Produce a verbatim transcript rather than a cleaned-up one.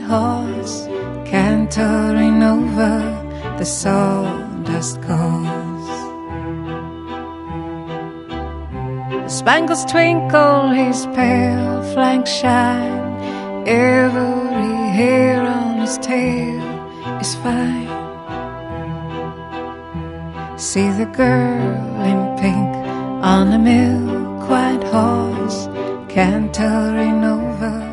horse cantering over the sawdust course. The spangles twinkle, his pale flanks shine, every hair on his tail is fine. See the girl in pink on a milk-white horse cantering over